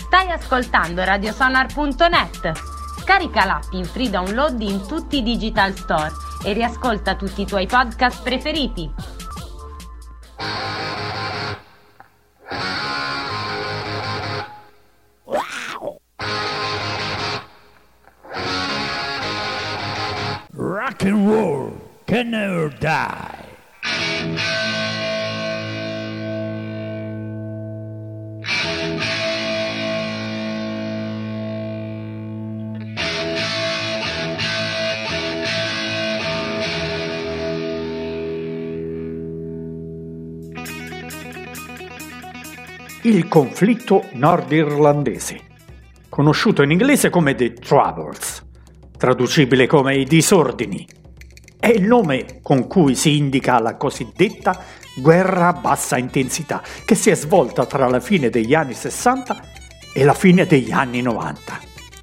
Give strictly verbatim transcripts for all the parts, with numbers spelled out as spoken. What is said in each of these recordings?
Stai ascoltando radiosonar punto net. Scarica l'app in free download in tutti i digital store e riascolta tutti i tuoi podcast preferiti. Rock and roll can never die. Il conflitto nordirlandese, conosciuto in inglese come The Troubles, traducibile come i disordini, è il nome con cui si indica la cosiddetta guerra a bassa intensità che si è svolta tra la fine degli anni sessanta e la fine degli anni novanta.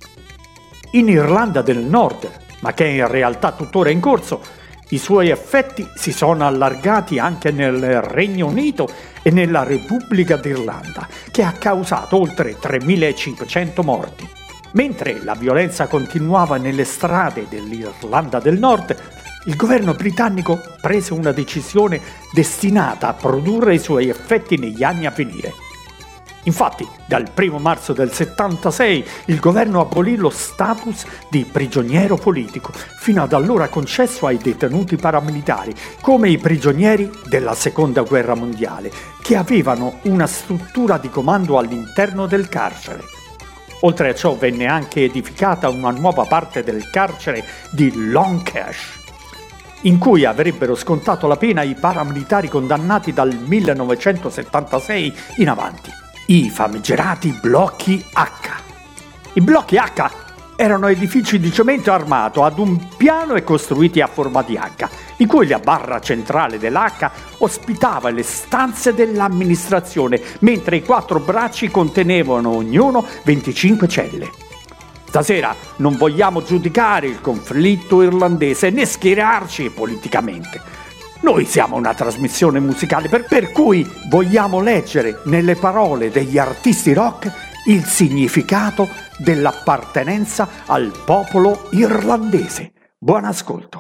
In Irlanda del Nord, ma che è in realtà tuttora in corso, i suoi effetti si sono allargati anche nel Regno Unito e nella Repubblica d'Irlanda, che ha causato oltre tremilacinquecento morti. Mentre la violenza continuava nelle strade dell'Irlanda del Nord, il governo britannico prese una decisione destinata a produrre i suoi effetti negli anni a venire. Infatti, dal primo marzo del settantasei il governo abolì lo status di prigioniero politico, fino ad allora concesso ai detenuti paramilitari, come i prigionieri della Seconda Guerra Mondiale, che avevano una struttura di comando all'interno del carcere. Oltre a ciò venne anche edificata una nuova parte del carcere di Longcash, in cui avrebbero scontato la pena i paramilitari condannati dal millenovecentosettantasei in avanti. I famigerati blocchi H. I blocchi H erano edifici di cemento armato ad un piano e costruiti a forma di H, in cui la barra centrale dell'H ospitava le stanze dell'amministrazione, mentre i quattro bracci contenevano ognuno venticinque celle. Stasera non vogliamo giudicare il conflitto irlandese né schierarci politicamente. Noi siamo una trasmissione musicale per, per cui vogliamo leggere nelle parole degli artisti rock il significato dell'appartenenza al popolo irlandese. Buon ascolto.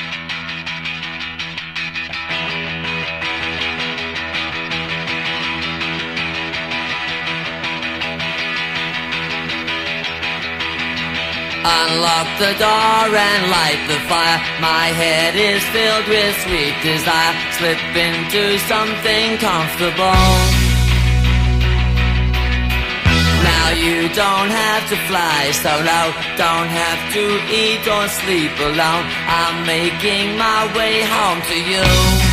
Unlock the door and light the fire. My head is filled with sweet desire. Slip into something comfortable. Now you don't have to fly solo, don't have to eat or sleep alone. I'm making my way home to you.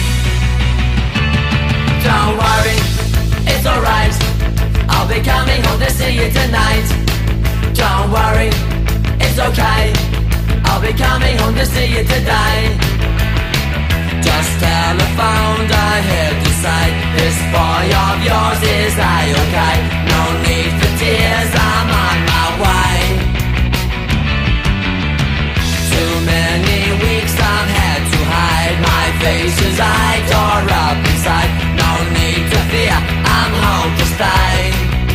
Don't worry, it's alright. I'll be coming home to see you tonight. Don't worry, it's okay, I'll be coming home to see you today. Just telephoned, I heard you say this boy of yours is A-okay. No need for tears, I'm on my way. Too many weeks I've had to hide my face as I tore up inside. No need to fear, I'm home to stay.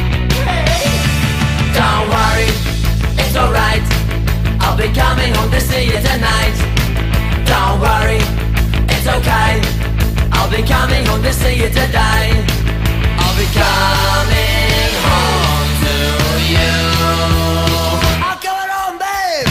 Don't worry, it's alright, I'll be coming home to see you tonight. Don't worry, it's okay, I'll be coming home to see you today. I'll be coming home to you. I'm coming home, babe.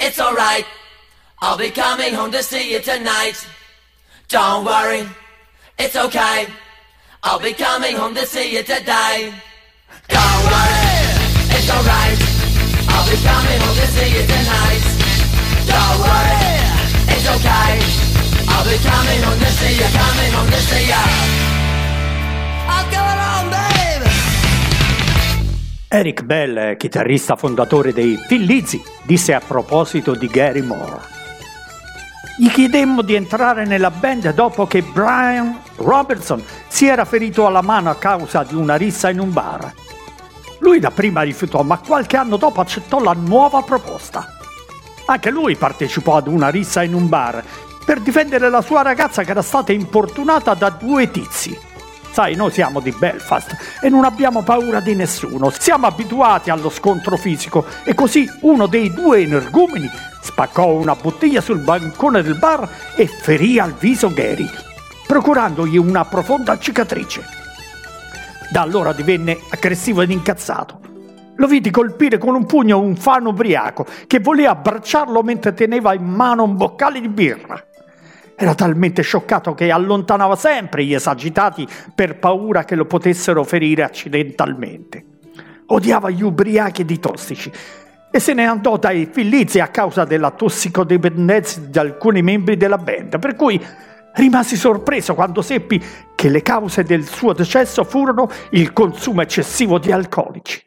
it's alright. I'll be coming home to see you tonight. Don't worry, it's okay. I'll be coming home to see you today. Don't worry, it's alright. I'll be coming home to see you tonight. Don't worry, it's okay. I'll be coming home to see you, coming home to see you. I'll go on, babe. Eric Bell, chitarrista fondatore dei Thin Lizzy, disse a proposito di Gary Moore: gli chiedemmo di entrare nella band dopo che Brian Robertson si era ferito alla mano a causa di una rissa in un bar. Lui dapprima rifiutò, ma qualche anno dopo accettò la nuova proposta. Anche lui partecipò ad una rissa in un bar per difendere la sua ragazza che era stata importunata da due tizi. Sai, noi siamo di Belfast e non abbiamo paura di nessuno, siamo abituati allo scontro fisico, e così uno dei due energumeni spaccò una bottiglia sul bancone del bar e ferì al viso Gary, procurandogli una profonda cicatrice. Da allora divenne aggressivo ed incazzato. Lo vidi colpire con un pugno un fan ubriaco che voleva abbracciarlo mentre teneva in mano un boccale di birra. Era talmente scioccato che allontanava sempre gli esagitati per paura che lo potessero ferire accidentalmente. Odiava gli ubriachi ed i tossici e se ne andò dai Thin Lizzy a causa della tossicodipendenza di alcuni membri della band, per cui rimasi sorpreso quando seppi che le cause del suo decesso furono il consumo eccessivo di alcolici.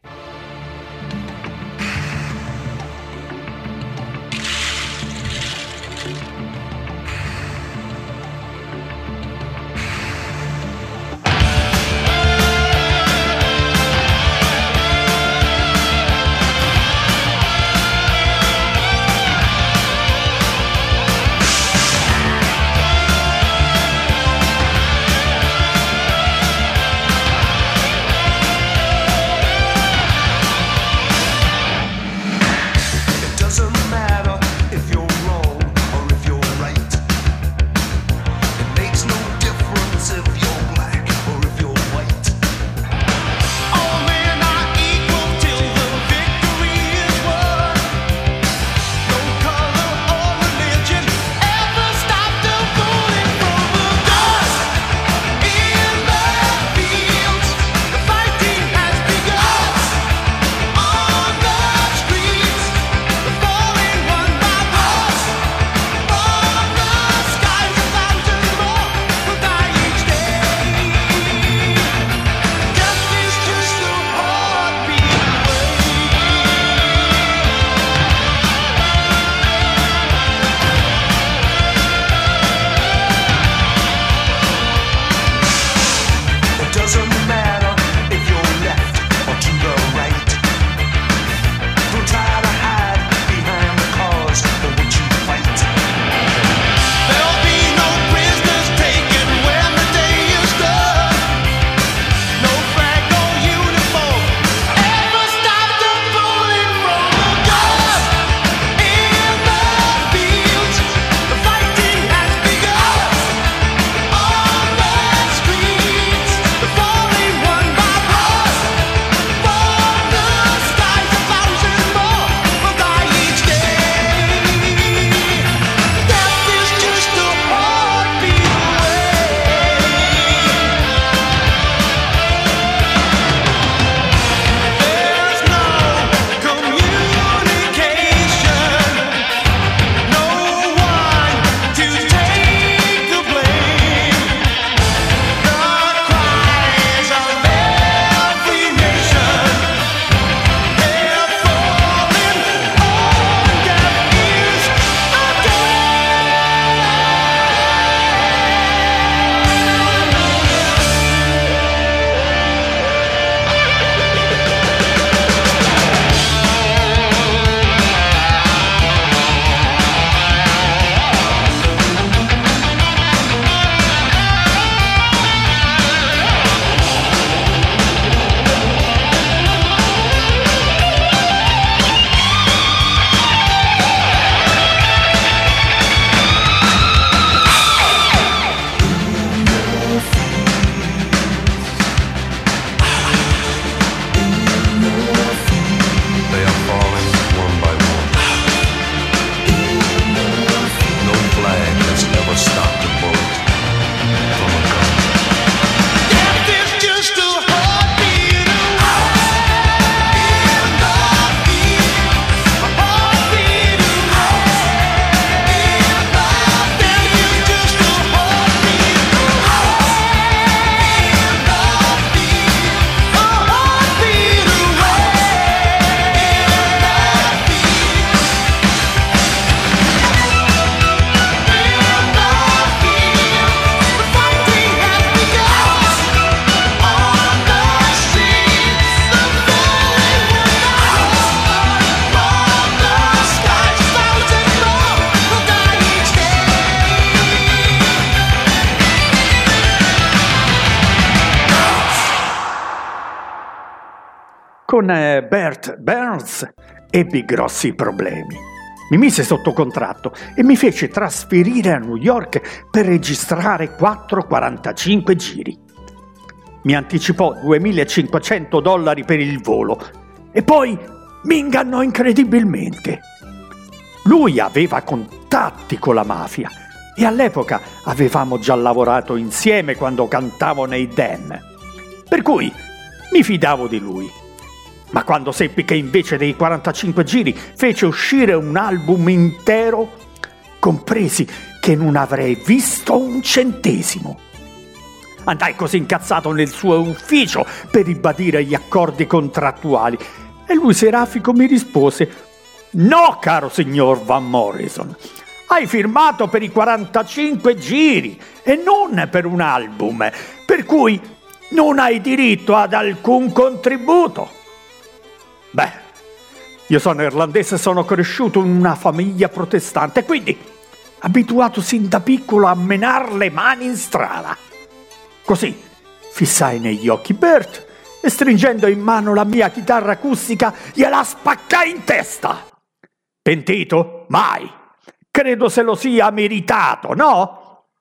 Con eh, Bert Burns ebbi grossi problemi. Mi mise sotto contratto e mi fece trasferire a New York per registrare quattro quarantacinque giri. Mi anticipò duemilacinquecento dollari per il volo e poi mi ingannò incredibilmente. Lui aveva contatti con la mafia e all'epoca avevamo già lavorato insieme quando cantavo nei Dam, per cui mi fidavo di lui. Ma quando seppi che invece dei quarantacinque giri fece uscire un album intero, compresi che non avrei visto un centesimo. Andai così incazzato nel suo ufficio per ribadire gli accordi contrattuali e lui serafico mi rispose: «No, caro signor Van Morrison, hai firmato per i quarantacinque giri e non per un album, per cui non hai diritto ad alcun contributo». Beh, io sono irlandese e sono cresciuto in una famiglia protestante, quindi abituato sin da piccolo a menar le mani in strada. Così fissai negli occhi Bert e stringendo in mano la mia chitarra acustica gliela spaccai in testa. Pentito? Mai! Credo se lo sia meritato, no?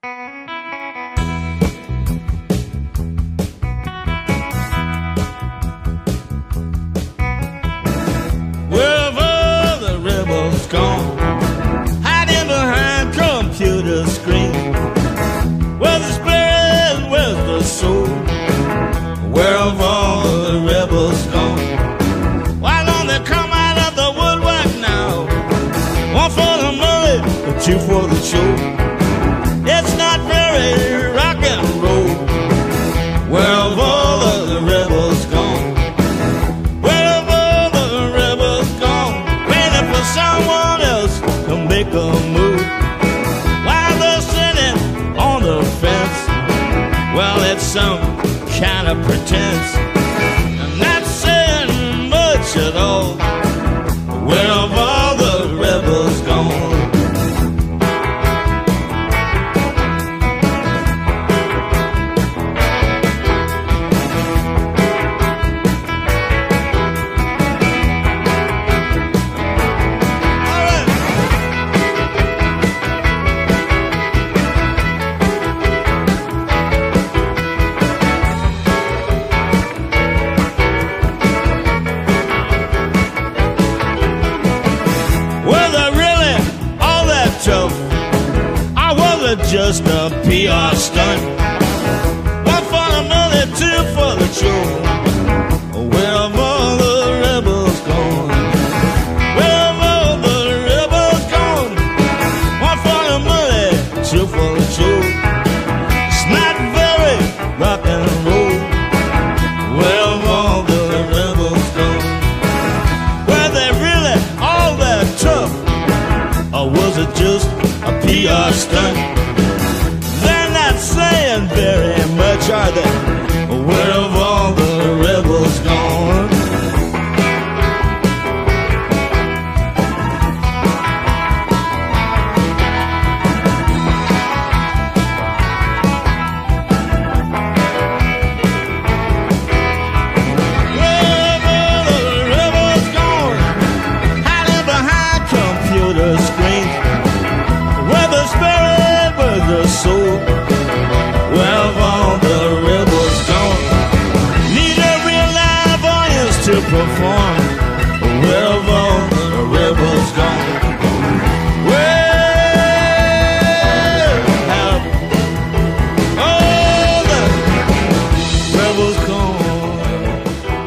Gone, hiding behind computer screen. Where's the spirit, where's the soul? Where have all the rebels gone? Why don't they come out of the woodwork now? One for the money, but two for the show. It's not very rock and roll. Where have all the rebels gone? Someone else to make a move while they're sitting on the fence. Well, it's some kind of pretense. I'm not saying much at all. Where have all the rebels gone? Just a P R stunt. One for the money, two for the show. Where have all the rebels gone? Where have all the rebels gone? One for the money, two for the show. It's not very rock and roll. Where have all the rebels gone? Were they really all that tough? Or was it just a P R stunt? Saying very much, are they? Where have all the rebels gone? Where have all the rebels gone? Hiding behind computer screens. Where the spirit, where the soul? Where have all the rebels gone? Need a real live audience to perform. Where have all the rebels gone? Where have all the rebels gone?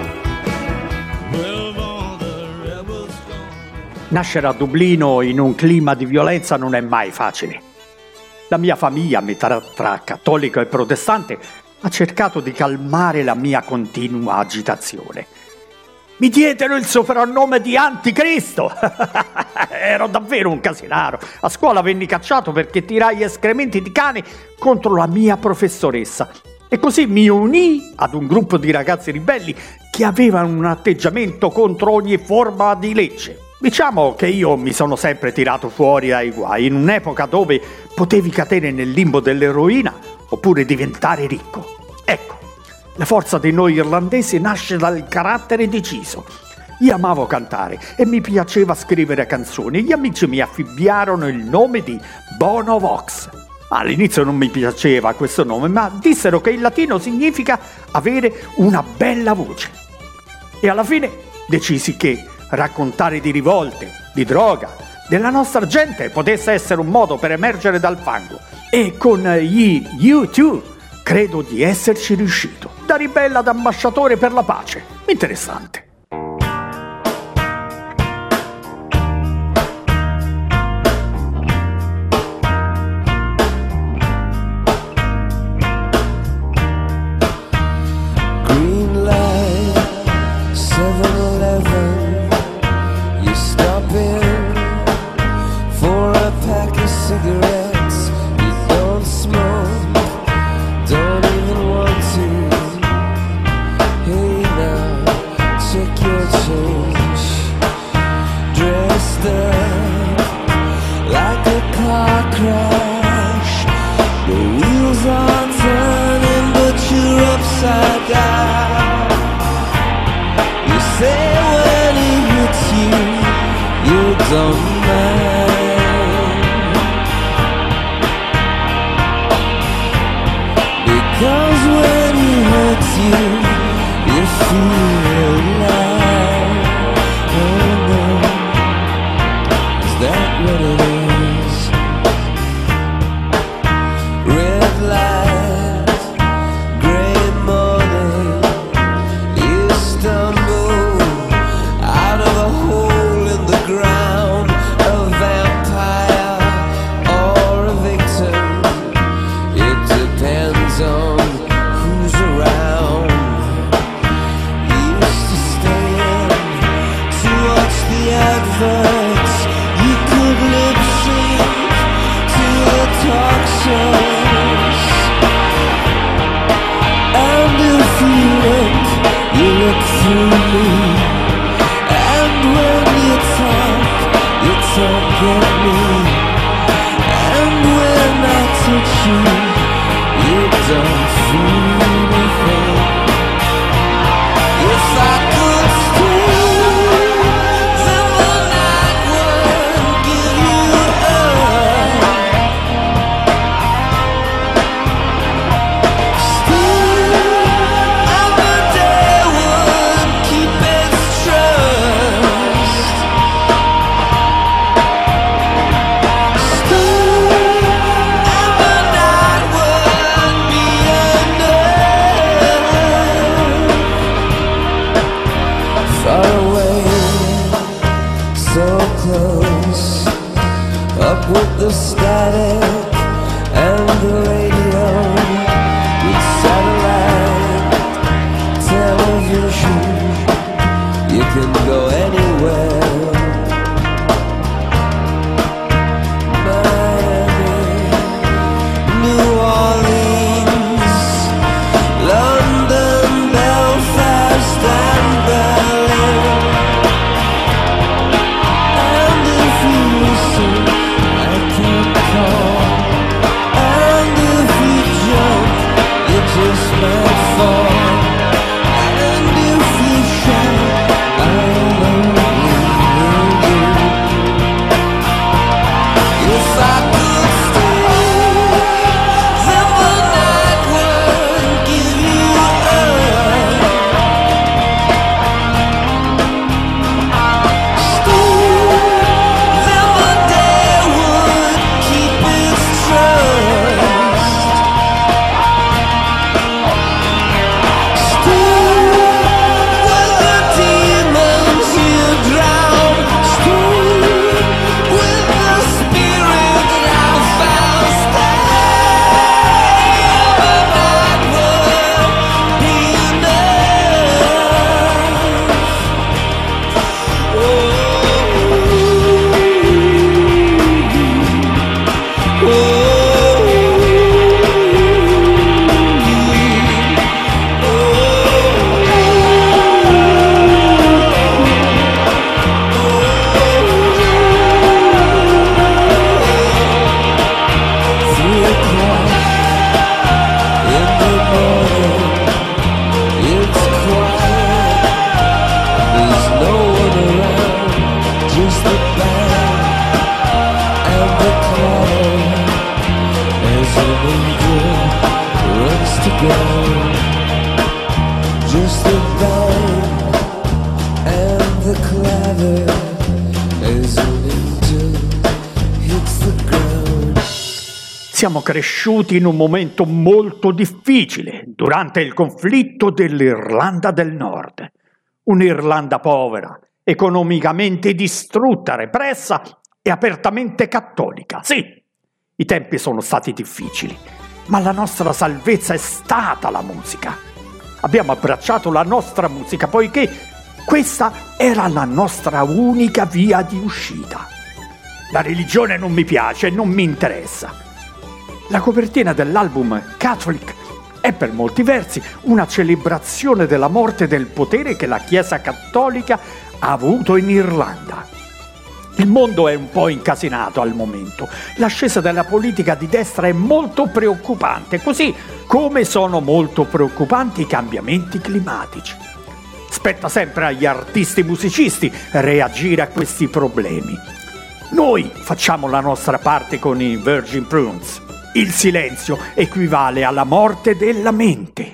Where have all the rebels gone? Nascere a Dublino in un clima di violenza non è mai facile. La mia famiglia, metà tra cattolico e protestante, ha cercato di calmare la mia continua agitazione. Mi diedero il soprannome di Anticristo. Ero davvero un casinaro. A scuola venni cacciato perché tirai escrementi di cane contro la mia professoressa. E così mi unii ad un gruppo di ragazzi ribelli che avevano un atteggiamento contro ogni forma di legge. Diciamo che io mi sono sempre tirato fuori dai guai in un'epoca dove potevi cadere nel limbo dell'eroina oppure diventare ricco. Ecco, La forza di noi irlandesi nasce dal carattere deciso. Io amavo cantare e mi piaceva scrivere canzoni. Gli amici mi affibbiarono il nome di Bono Vox. All'inizio non mi piaceva questo nome, ma dissero che in latino significa avere una bella voce. E alla fine decisi che raccontare di rivolte, di droga, della nostra gente potesse essere un modo per emergere dal fango. E con gli U due credo di esserci riuscito. Da ribelle ad ambasciatore per la pace. Interessante. Cigarettes, you don't smoke, don't even want to. Hey now, check your change. Dressed up like a car crash. The wheels are turning, but you're upside down. You say when he hits you, you don't mind. Cause when he hurts you, you feel alive. Oh no, is that what it is? Red light, grey morning. You stumble out of a hole in the ground. A vampire or a victim, it depends on who's around. You used to stand to watch the adverts. You could lip sync to the talk shows. And if you look, you look through me. And when you talk, you talk at me. And when I touch you, you don't feel anything. If I could stay, then the night would give you up. Still, and the day would keep its trust. Still, and the night would be enough. Far away, so close, up with the static and the radio, with satellite television, you can go anywhere. Miami, New Orleans, London, Belfast and Berlin. And if you listen, I can call. And if you jump, you just might fall. And if you shout, I good runs together. Just the bang and the clatter as an angel hits the ground. Siamo cresciuti in un momento molto difficile durante il conflitto dell'Irlanda del Nord. Un'Irlanda povera, economicamente distrutta, repressa e apertamente cattolica. Sì, i tempi sono stati difficili, ma la nostra salvezza è stata la musica. Abbiamo abbracciato la nostra musica poiché questa era la nostra unica via di uscita. La religione non mi piace, non mi interessa. La copertina dell'album Catholic è per molti versi una celebrazione della morte e del potere che la Chiesa cattolica ha avuto in Irlanda. Il mondo è un po' incasinato al momento. L'ascesa della politica di destra è molto preoccupante, così come sono molto preoccupanti i cambiamenti climatici. Spetta sempre agli artisti musicisti reagire a questi problemi. Noi facciamo la nostra parte con i Virgin Prunes. Il silenzio equivale alla morte della mente.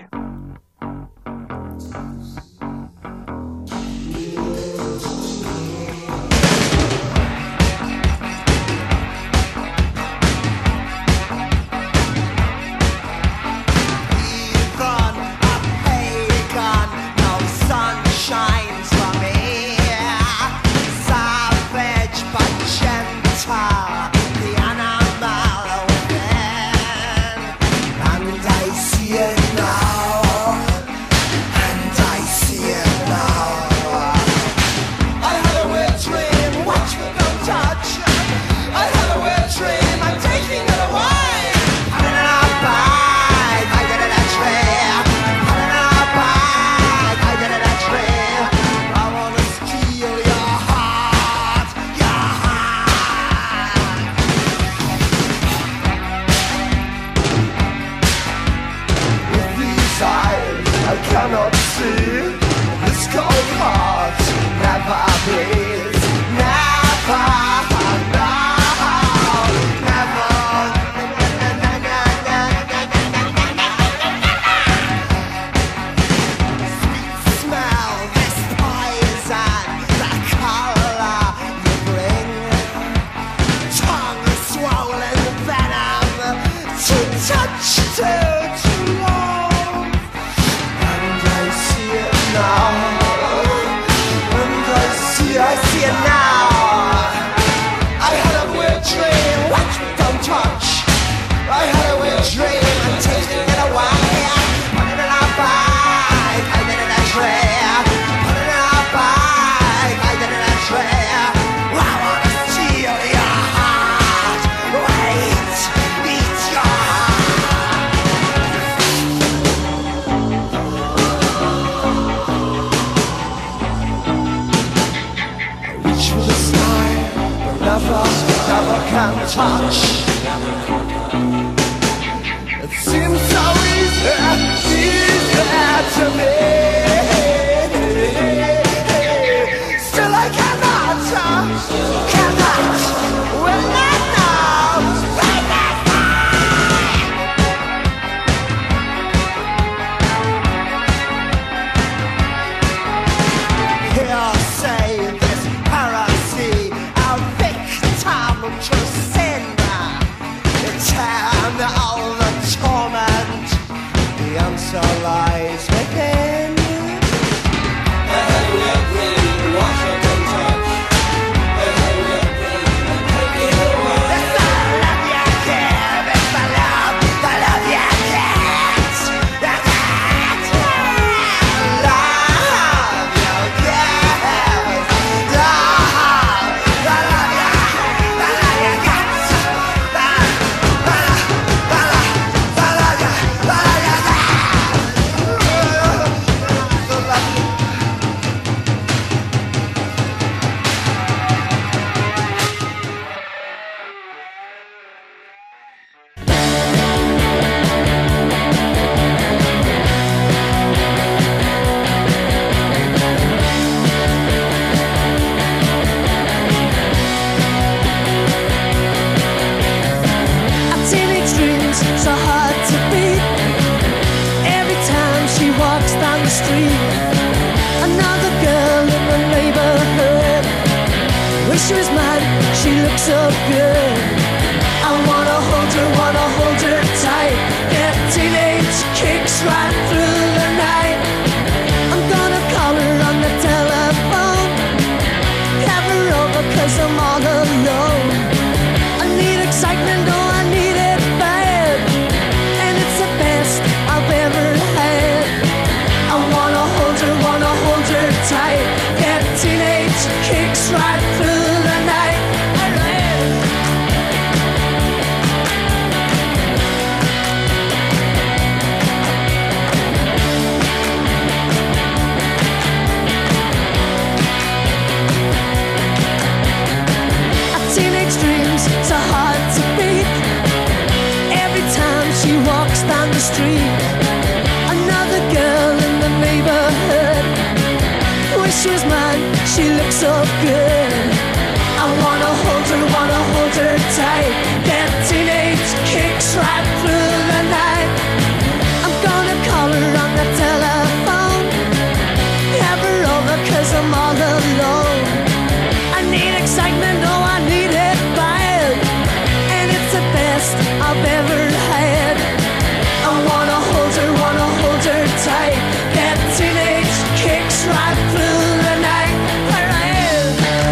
The answer mine, she looks so good. I wanna hold her, wanna hold her tight. Get teenage kicks right through the night. I'm gonna call her on the telephone, have her over 'cause I'm all alone. I need excitement, oh I need it bad, and it's the best I've ever had. I wanna hold her, wanna hold her tight. Get teenage kicks right through the night. Teenage dreams so hard to beat. Every time she walks down the street, another girl in the neighborhood. Wish she was mine, she looks so good. I wanna hold her, wanna hold her tight. That teenage kicks right through the night. I'm gonna call her on the telephone, have her over 'cause I'm all alone. I need excitement, oh I need it bad, and it's the best I've ever had. I wanna hold her, wanna hold her tight. That teenage kicks right through the night. Where I am.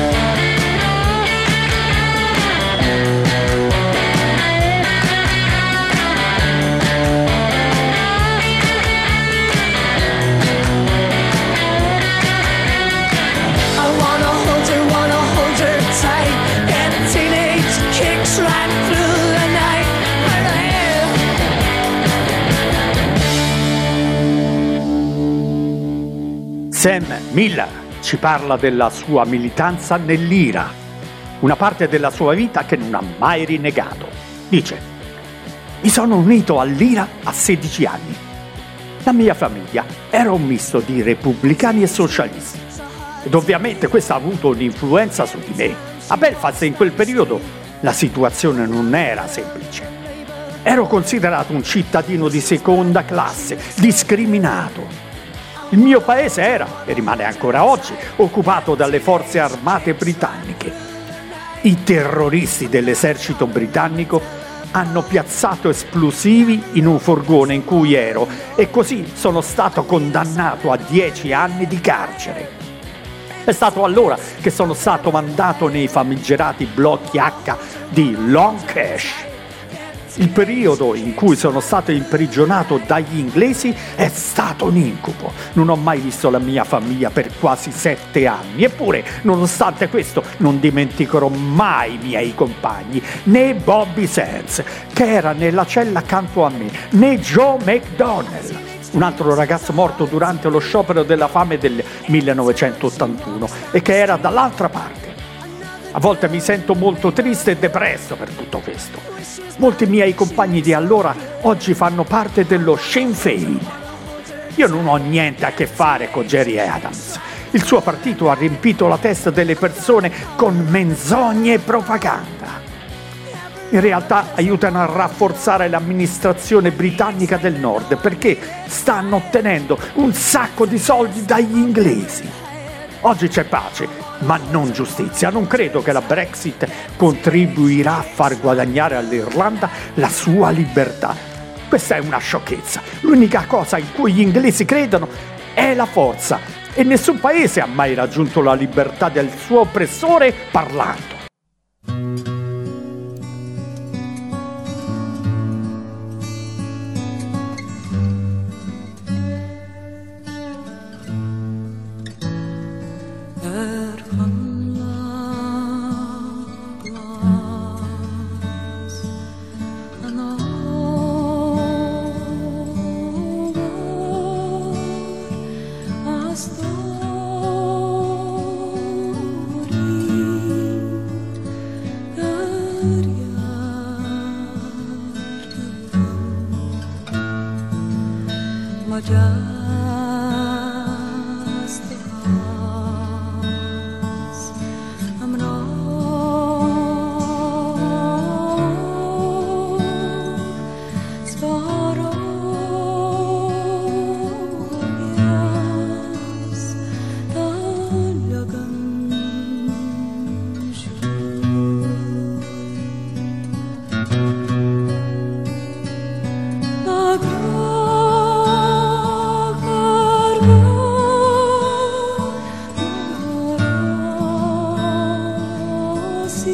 I wanna hold her, wanna hold her tight. That teenage kicks right through the night. Where I am. Sam Miller ci parla della sua militanza nell'I R A, una parte della sua vita che non ha mai rinnegato. Dice: mi sono unito all'I R A a sedici anni. La mia famiglia era un misto di repubblicani e socialisti, ed ovviamente questo ha avuto un'influenza su di me. A Belfast in quel periodo la situazione non era semplice. Ero considerato un cittadino di seconda classe, discriminato. Il mio paese era, e rimane ancora oggi, occupato dalle forze armate britanniche. I terroristi dell'esercito britannico hanno piazzato esplosivi in un furgone in cui ero, e così sono stato condannato a dieci anni di carcere. È stato allora che sono stato mandato nei famigerati blocchi H di Long Cash. Il periodo in cui sono stato imprigionato dagli inglesi è stato un incubo. Non ho mai visto la mia famiglia per quasi sette anni. Eppure, nonostante questo, non dimenticherò mai i miei compagni, né Bobby Sands, che era nella cella accanto a me, né Joe McDonnell, un altro ragazzo morto durante lo sciopero della fame del millenovecentottantuno e che era dall'altra parte. A volte mi sento molto triste e depresso per tutto questo. Molti miei compagni di allora oggi fanno parte dello Sinn Féin. Io non ho niente a che fare con Gerry Adams. Il suo partito ha riempito la testa delle persone con menzogne e propaganda. In realtà aiutano a rafforzare l'amministrazione britannica del Nord perché stanno ottenendo un sacco di soldi dagli inglesi. Oggi c'è pace, ma non giustizia. Non credo che la Brexit contribuirà a far guadagnare all'Irlanda la sua libertà. Questa è una sciocchezza. L'unica cosa in cui gli inglesi credono è la forza, e nessun paese ha mai raggiunto la libertà del suo oppressore parlando.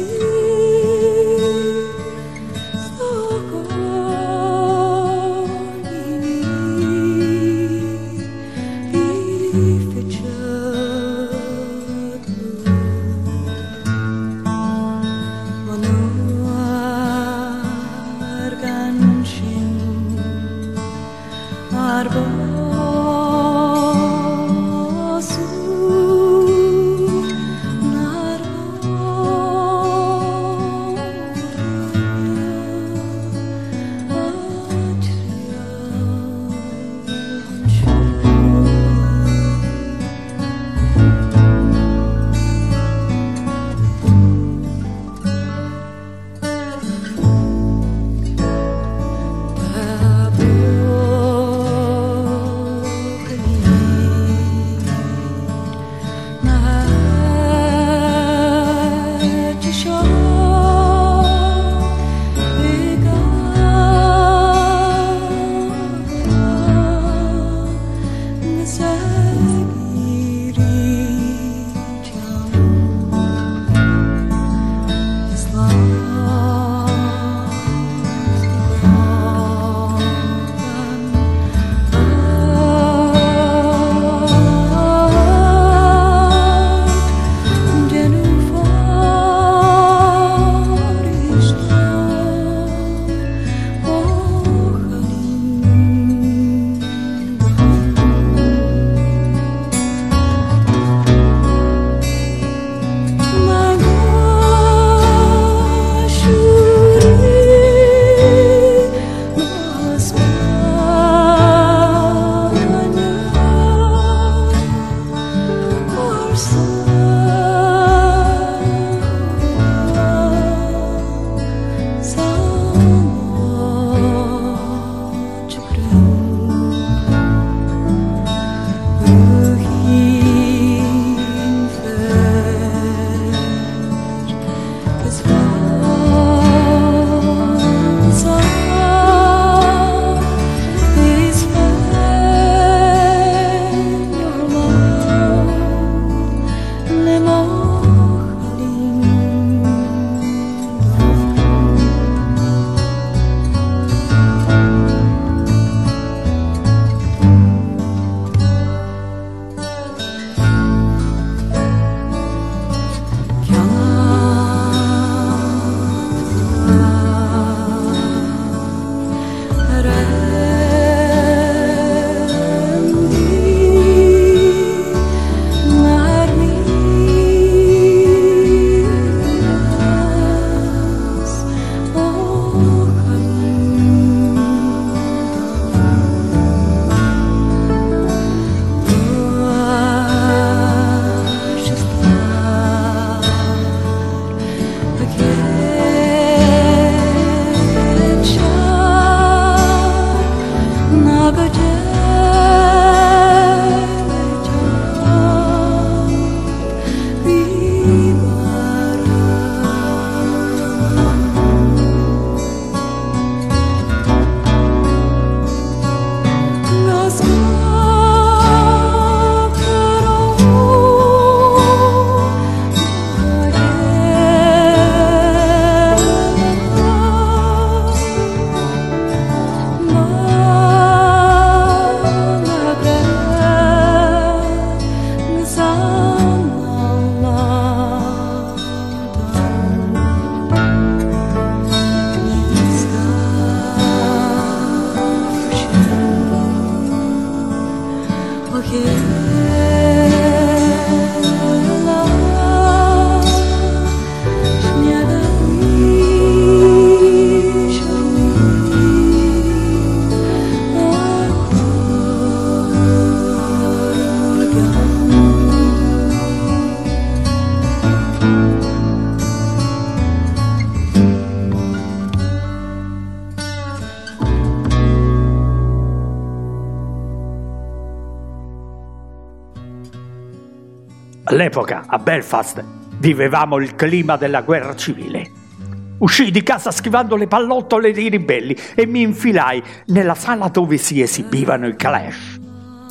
All'epoca, a Belfast, vivevamo il clima della guerra civile. Uscii di casa schivando le pallottole dei ribelli e mi infilai nella sala dove si esibivano i Clash.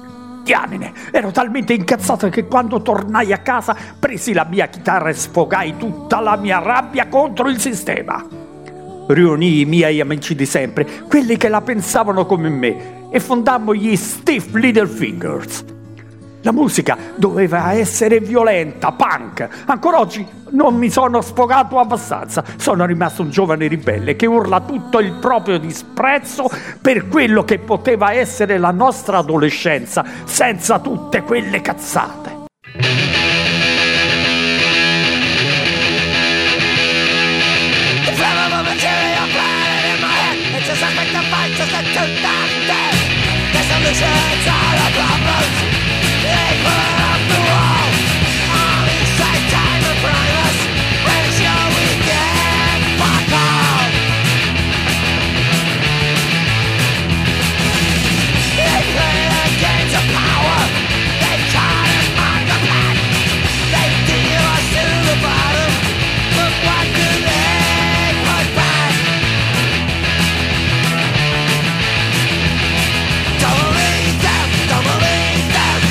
Diamine, ero talmente incazzato che quando tornai a casa presi la mia chitarra e sfogai tutta la mia rabbia contro il sistema. Riunii i miei amici di sempre, quelli che la pensavano come me, e fondammo gli Stiff Little Fingers. La musica doveva essere violenta, punk. Ancora oggi non mi sono sfogato abbastanza. Sono rimasto un giovane ribelle che urla tutto il proprio disprezzo per quello che poteva essere la nostra adolescenza senza tutte quelle cazzate. Don't believe them, don't believe them.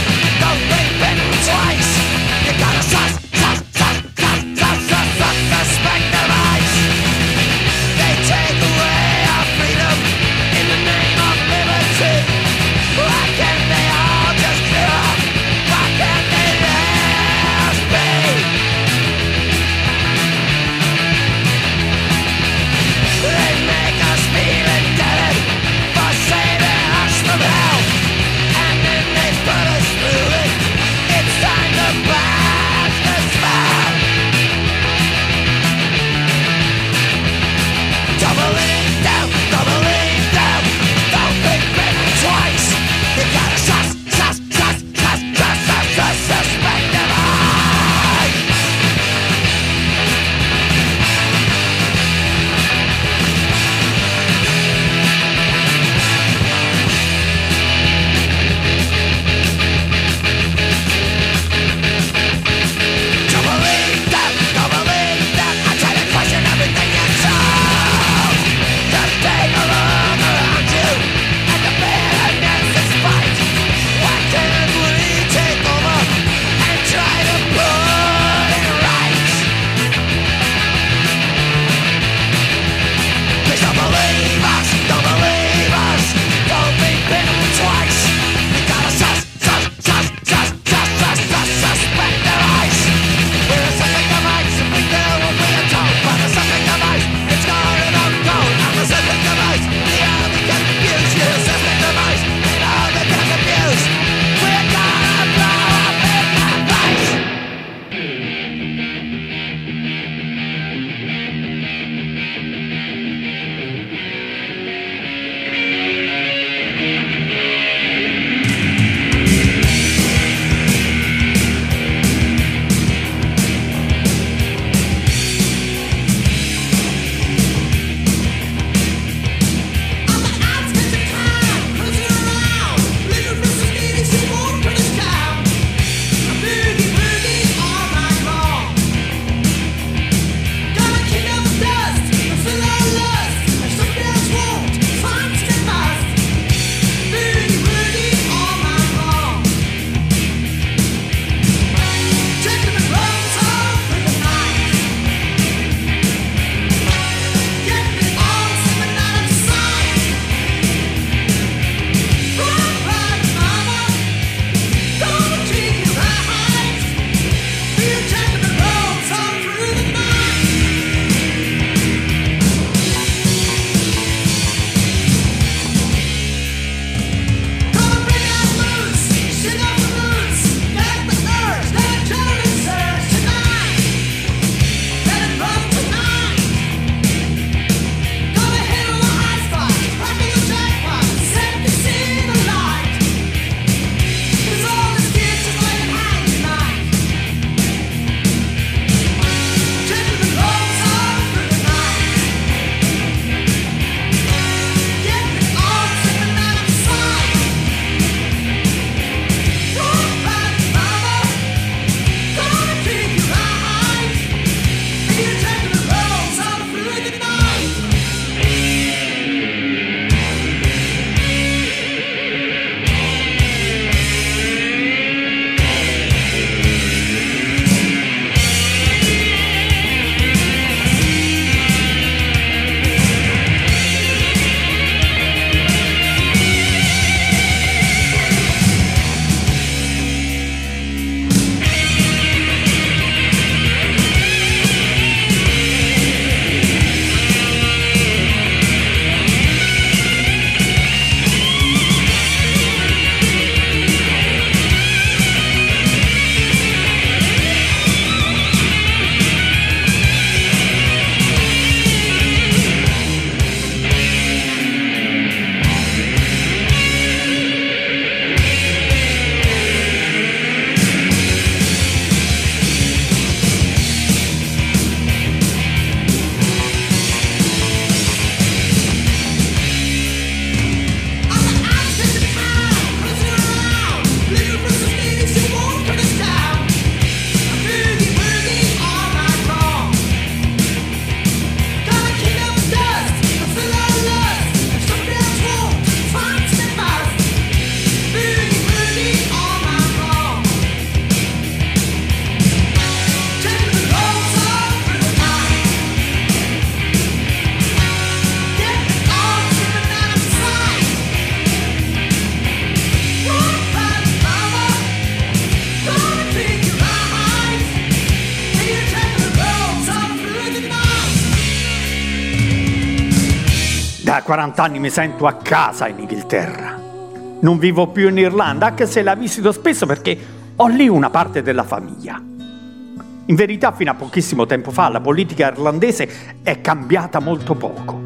Da quaranta anni mi sento a casa in Inghilterra. Non vivo più in Irlanda, anche se la visito spesso perché ho lì una parte della famiglia. In verità, fino a pochissimo tempo fa la politica irlandese è cambiata molto poco.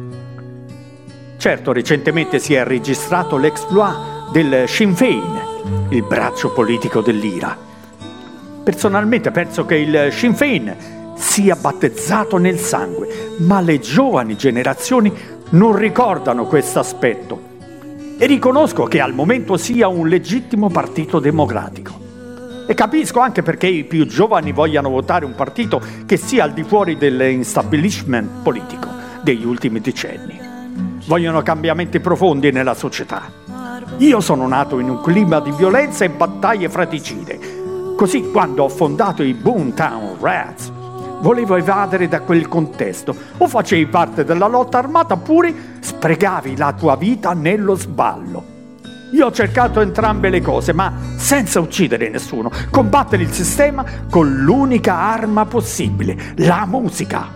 Certo, recentemente si è registrato l'exploit del Sinn Féin, il braccio politico dell'Ira. Personalmente penso che il Sinn Féin sia battezzato nel sangue, ma le giovani generazioni non ricordano questo aspetto e riconosco che al momento sia un legittimo partito democratico. E capisco anche perché i più giovani vogliano votare un partito che sia al di fuori dell'establishment politico degli ultimi decenni. Vogliono cambiamenti profondi nella società. Io sono nato in un clima di violenza e battaglie fratricide. Così, quando ho fondato i Boomtown Rats, volevo evadere da quel contesto. O facevi parte della lotta armata oppure sprecavi la tua vita nello sballo. Io ho cercato entrambe le cose, ma senza uccidere nessuno. Combattere il sistema con l'unica arma possibile, la musica.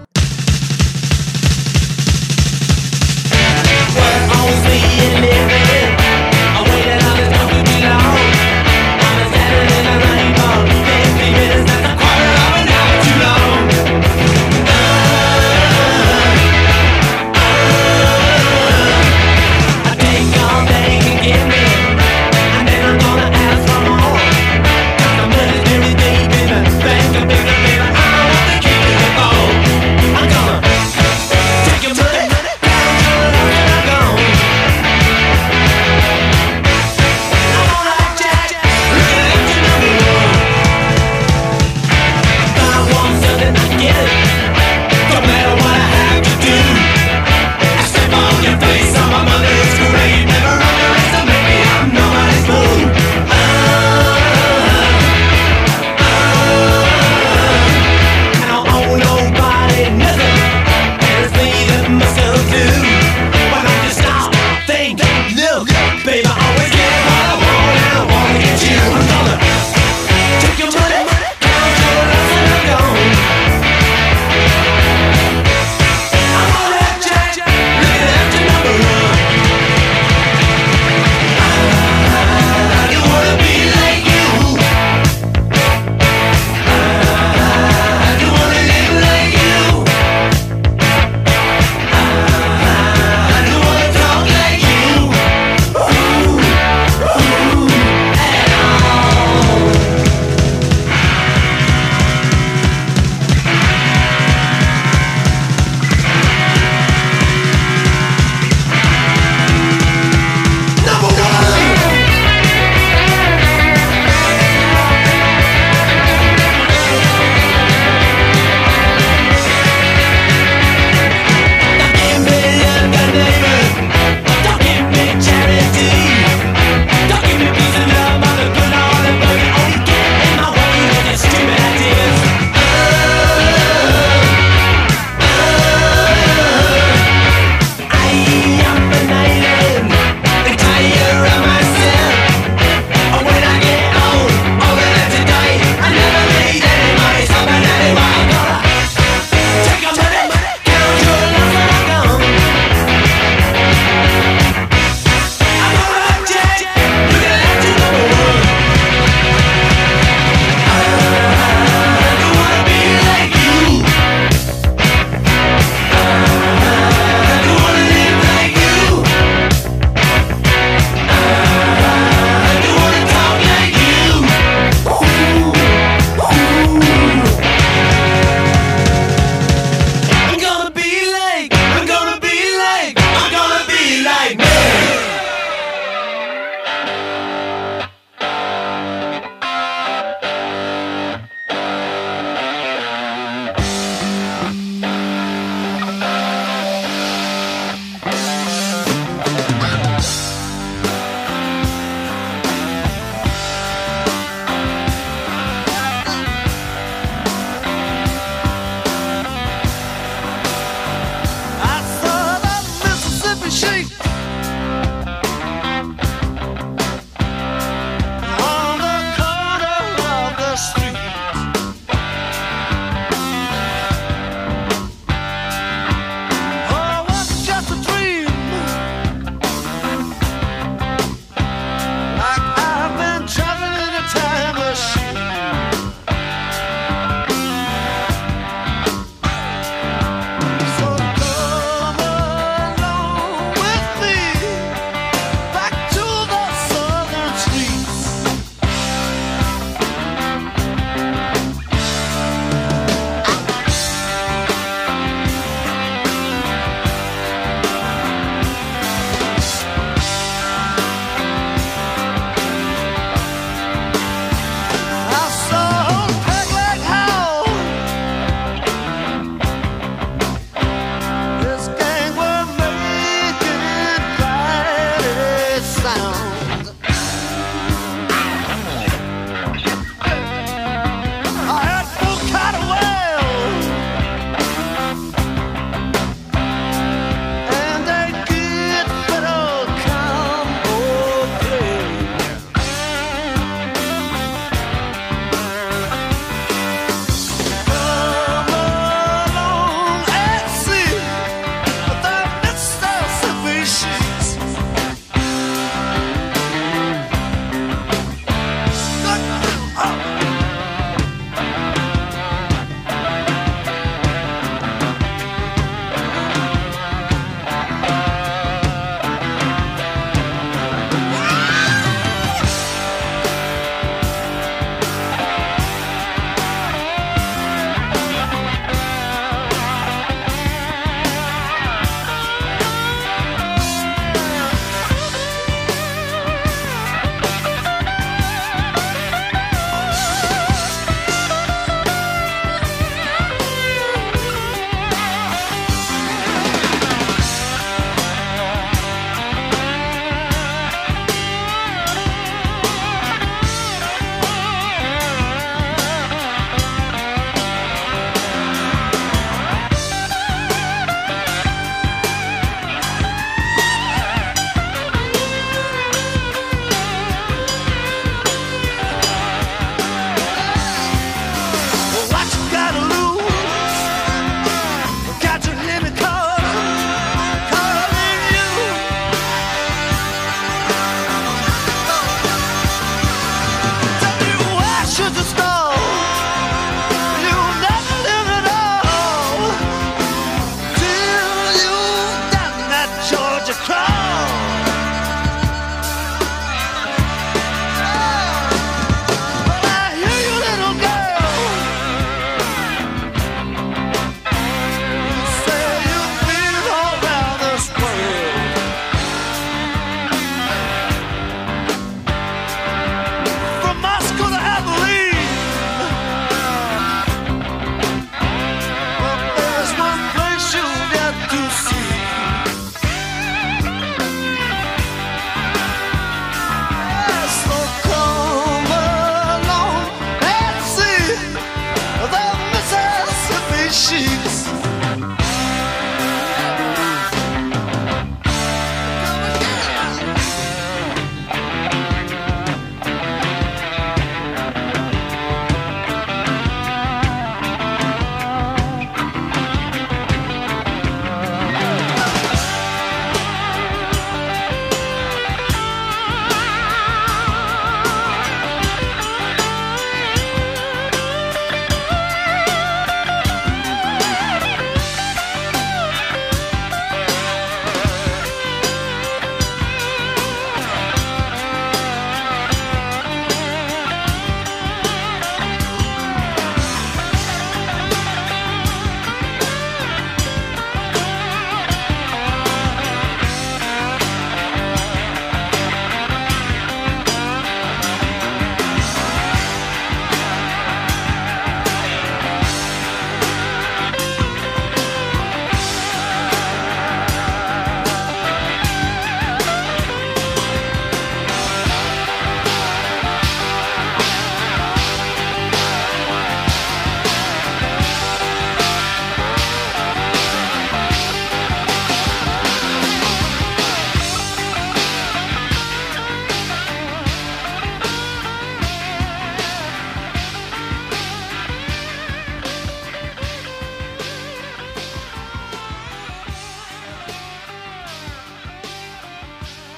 Oh, was just a dream.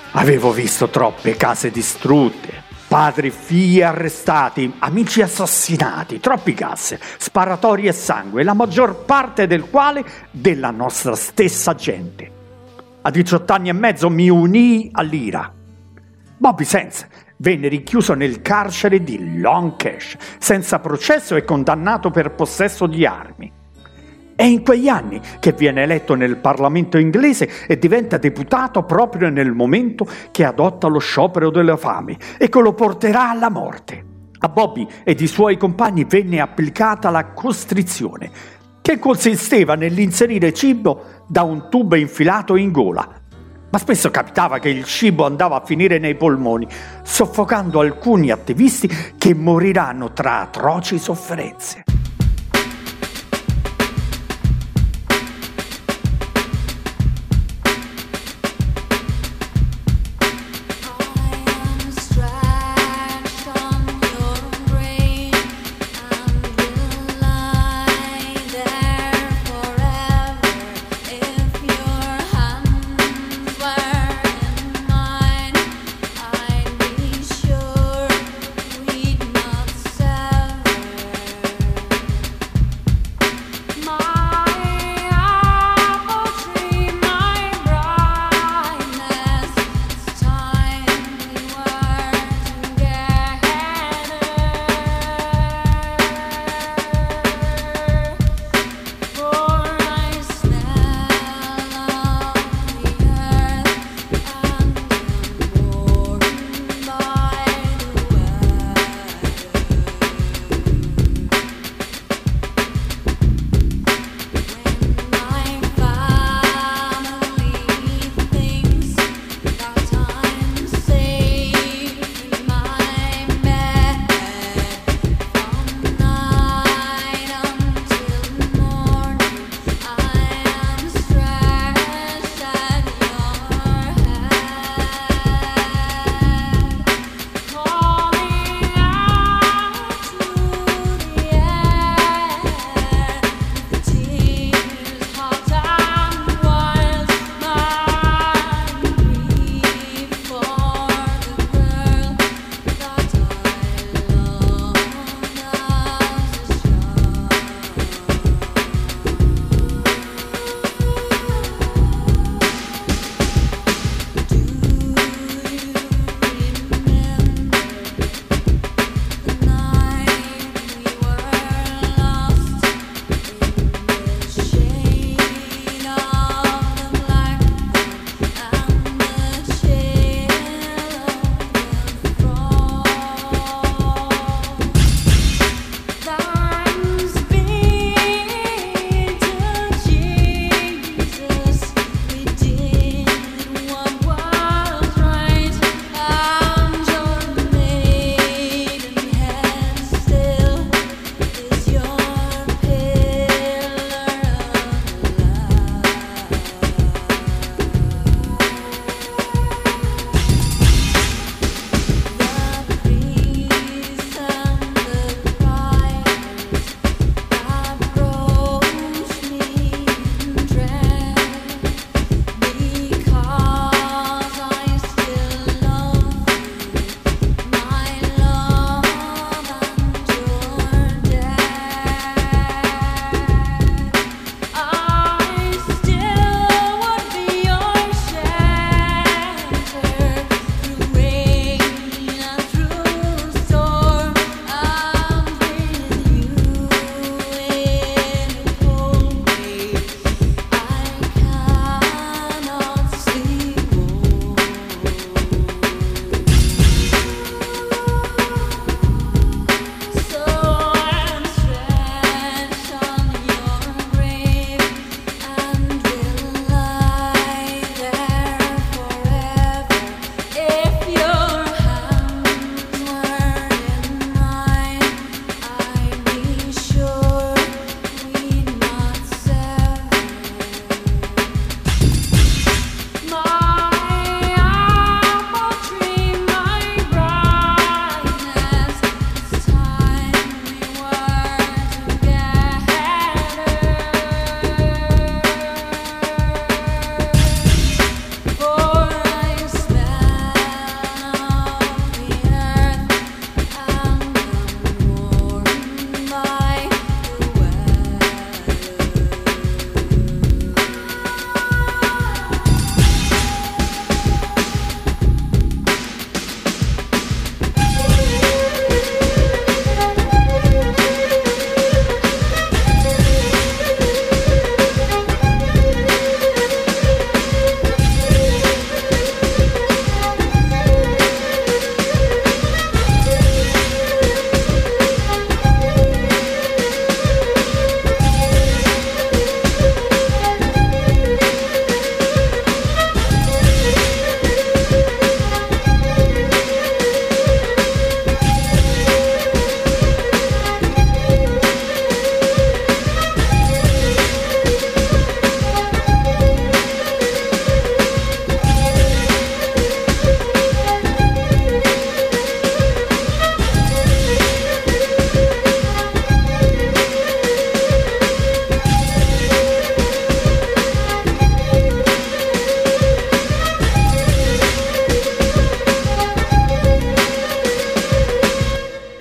Avevo visto troppe case distrutte, padri e figli arrestati, amici assassinati, troppi gas, sparatori e sangue, la maggior parte del quale della nostra stessa gente. A diciotto anni e mezzo mi unii all'I R A. Bobby Sands venne rinchiuso nel carcere di Long Cash, senza processo e condannato per possesso di armi. È in quegli anni che viene eletto nel Parlamento inglese e diventa deputato proprio nel momento che adotta lo sciopero della fame e che lo porterà alla morte. A Bobby ed i suoi compagni venne applicata la costrizione, che consisteva nell'inserire cibo da un tubo infilato in gola. Ma spesso capitava che il cibo andava a finire nei polmoni, soffocando alcuni attivisti che moriranno tra atroci sofferenze.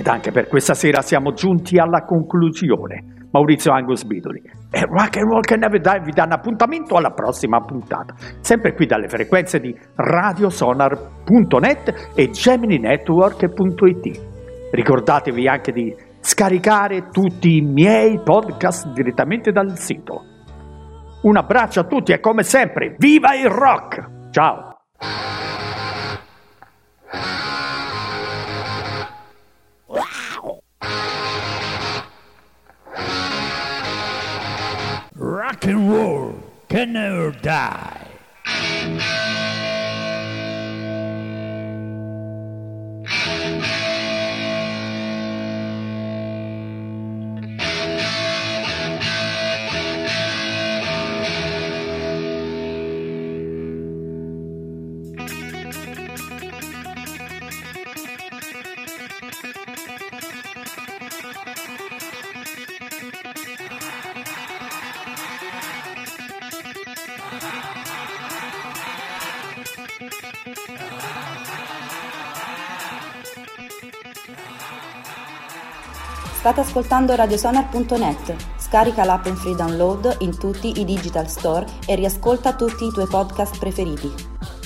Ed anche per questa sera siamo giunti alla conclusione. Maurizio Angus Bidoli e Rock and Roll Can Never Die vi danno appuntamento alla prossima puntata, sempre qui dalle frequenze di radiosonar punto net e gemini network punto it. Ricordatevi anche di scaricare tutti i miei podcast direttamente dal sito. Un abbraccio a tutti e come sempre, viva il rock! Ciao! Rock and roll can never die. State ascoltando radiosonar punto net. Scarica l'app in free download in tutti i digital store e riascolta tutti i tuoi podcast preferiti.